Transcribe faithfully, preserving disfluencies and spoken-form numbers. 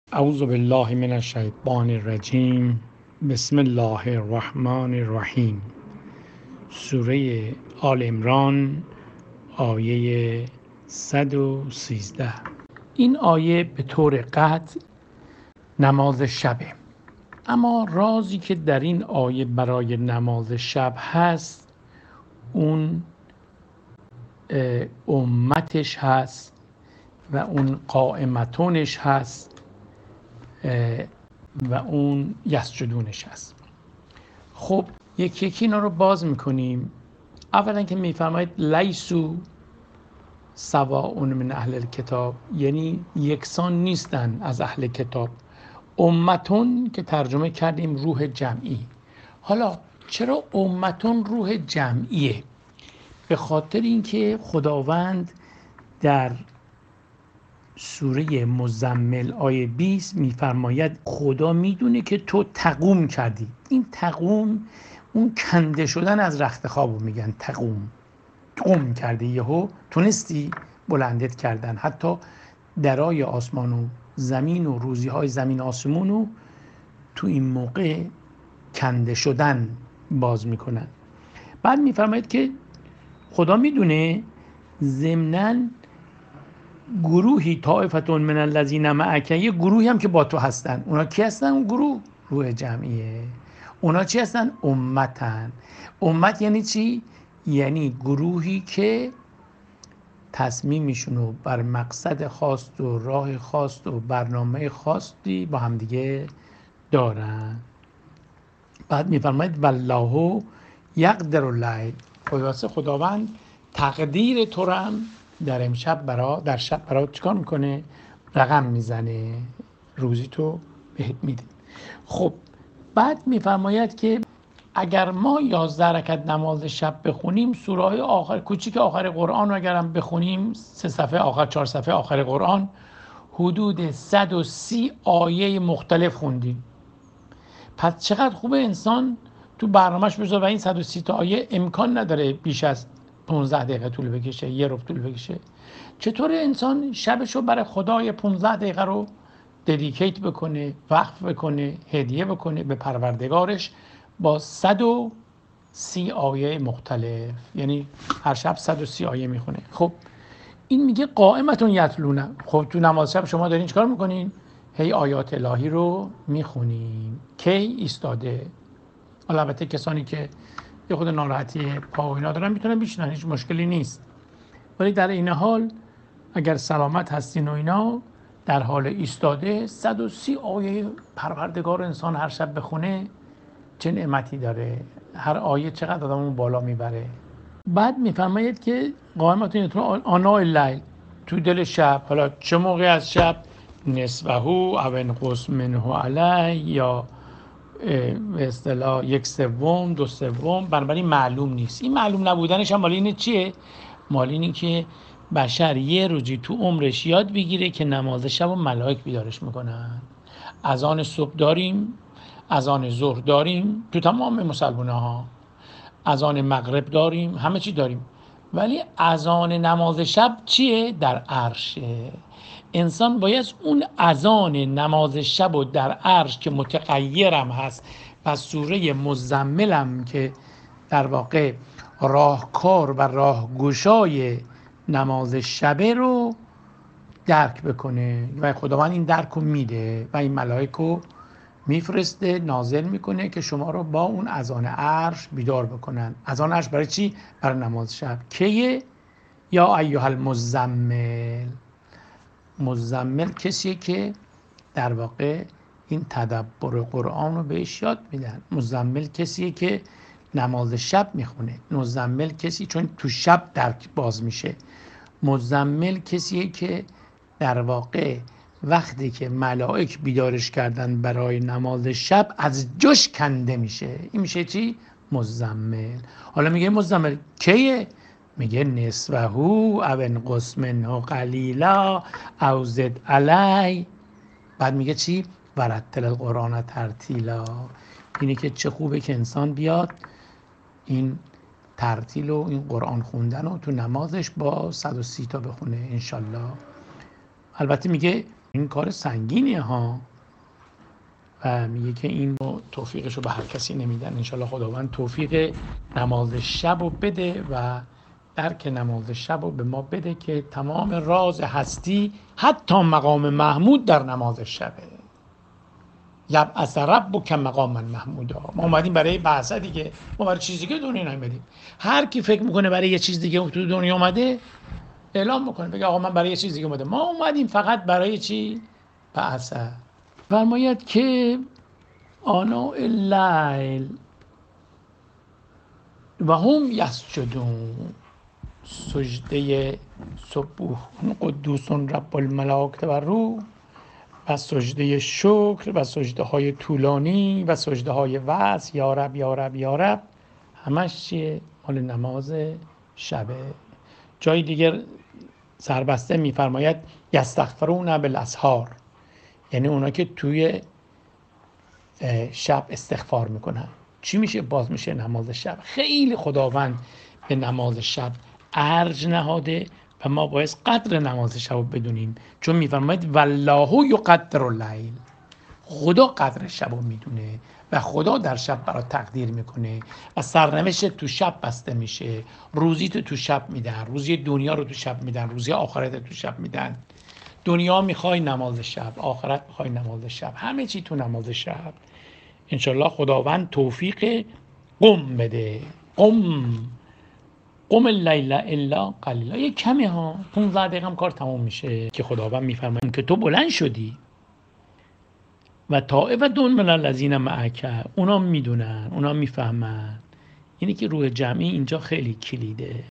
اعوذ بالله من الشیطان الرجیم. بسم الله الرحمن الرحیم. سوره آل عمران، آیه صد و سیزده. این آیه به طور قطع نماز شبه، اما رازی که در این آیه برای نماز شب هست اون امتش هست و اون قائمتونش هست و اون یسجدونش هست. خب یکی یکی اینا رو باز میکنیم. اولا که میفرمایید لیسو سواء من اهل الکتاب، یعنی یکسان نیستن از اهل کتاب. امتون که ترجمه کردیم روح جمعی. حالا چرا امتون روح جمعیه؟ به خاطر اینکه خداوند در سوره مزمل آیه بیست میفرماید خدا میدونه که تو تقوم کردی. این تقوم اون کنده شدن از رخت خوابو میگن. تقوم قوم کردی، یهو تونستی بلندت کردن. حتی درای آسمان و زمین و روزی های زمین آسمون رو تو این موقع کنده شدن باز میکنن. بعد میفرماید که خدا میدونه ضمناً گروهی طائفتون من الذین معک، یه گروهی هم که با تو هستن. اونا کی هستن؟ اون گروه روح جمعیه. اونا چی هستن؟ امتن. امت یعنی چی؟ یعنی گروهی که تصمیمشون رو بر مقصد خاص و راه خاص و برنامه خاصی با هم دیگه دارن. بعد میفرماید والله یقدر اللیل، خلاصه خداوند تقدیر تو رو هم در امشب برا در شب برا چیکار میکنه؟ رقم میزنه، روزی تو بهت میده. خب بعد میفرماید که اگر ما یازده رکعت نماز شب بخونیم، سوره های آخر کوچیک آخر قرآن رو اگرم بخونیم، سه صفحه آخر، چهار صفحه آخر قرآن، حدود صد و سی آیه مختلف خوندیم. پس چقدر خوبه انسان تو برنامهش بذاره. و این صد و سی تا آیه امکان نداره بیش از پانزده دقیقه طول بکشه، یه ربع طول بکشه. چطور انسان شبشو برای خدای پانزده دقیقه رو ددیکیت بکنه، وقف بکنه، هدیه بکنه به پروردگارش با صد و سی آیه مختلف، یعنی هر شب صد و سی آیه میخونه. خب این میگه قائمتون یتلونه. خب تو نماز شب شما دارین چیکار میکنین؟ هی آیات الهی رو میخونین. کی ایستاده. البته کسانی که یه خود ناراحتی پا و اینا دارن میتونن بشینن، هیچ مشکلی نیست. ولی در این حال اگر سلامت هستین و اینا، در حال ایستاده صد و سی آیه پروردگار انسان هر شب بخونه چه نعمتی داره. هر آیه چقدر آدمو بالا میبره. بعد میفرماید که قائمتون یتلون آناء اللیل، تو دل شب. حالا چه موقع از شب؟ نصفه او انقص منه علی، یا به اصطلاح یک سوم، دو سوم. بنابراین معلوم نیست. این معلوم نبودنش هم مال اینه چیه؟ مال اینه که بشر یه روزی تو عمرش یاد بگیره که نماز شب و ملائک بیدارش میکنن. اذان صبح داریم، اذان ظهر داریم تو تمام مسلمان‌ها ها، اذان مغرب داریم، همه چی داریم. ولی اذان نماز شب چیه؟ در عرشه. انسان باید اون اذان نماز شب و در عرش که متغیرم هست و سوره مزملم که در واقع راهکار و راهگشای نماز شبه رو درک بکنه. و خداوند این درک رو میده و این ملائک رو میفرسته، نازل میکنه که شما رو با اون اذان عرش بیدار بکنن. اذان عرش برای چی؟ برای نماز شب. کیه؟ یا ایها المزمل. مزمل کسیه که در واقع این تدبر قرآن رو بهش یاد میدن. مزمل کسیه که نماز شب میخونه. مزمل کسی چون تو شب درک باز میشه. مزمل کسیه که در واقع وقتی که ملائک بیدارش کردن برای نماز شب از جوش کنده میشه. این میشه چی؟ مزمل. حالا میگه مزمل کیه؟ میگه نصفه او انقص منه قلیلا او زد علی. بعد میگه چی؟ ورتل القرآن ترتیلا. اینه که چه خوبه که انسان بیاد این ترتیل و این قرآن خوندن و تو نمازش با صد و سی تا بخونه انشالله. البته میگه این کار سنگینه ها، و میگه که این توفیقش رو به هر کسی نمیدن. انشالله خداوند توفیق نماز شب رو بده و درک نماز شب رو به ما بده که تمام راز هستی حتی مقام محمود در نماز شبه. یبعث ربک مقاما محمودا. ما اومدیم برای بعثه دیگه، ما برای چیزی که دنیا نیومدیم. هر کی فکر میکنه برای یه چیز دیگه تو دنیا اومده اعلام میکنه، بگه آقا من برای یه چیز دیگه اومده. ما اومدیم فقط برای چی؟ بعثه. فرماید که آناء اللیل و هم یسجدون، سجده سبوح قدوس رب الملائکه و روح، و سجده شکر و سجده های طولانی و سجده های وصل، یا رب یا رب یا رب، همش چیه؟ مال نماز شبه. جای دیگر سربسته میفرماید یستغفرون بالاسحار، یعنی اونا که توی شب استغفار میکنن. چی میشه؟ باز میشه نماز شب. خیلی خداوند به نماز شب ارج نهاده و ما باید قدر نماز شب رو بدونیم، چون میفرماید والله یقدر اللیل، خدا قدر شب رو میدونه و خدا در شب برات تقدیر میکنه و سرنوشت تو شب بسته میشه. روزی تو تو شب میدن، روزی دنیا رو تو شب میدن، روزی آخرت تو شب میدن. دنیا میخوای نماز شب، آخرت میخوای نماز شب، همه چی تو نماز شب. انشالله خداوند توفیق قم بده. قم قم اللیل الا قلیلا. یه کمه ها، پونزده دقیقه هم کار تموم میشه که خداوند میفرماید که تو بلند شدی و طائفتون من الذین معک، اونا میدونن، اونا میفهمن. یعنی که روح جمعی اینجا خیلی کلیده.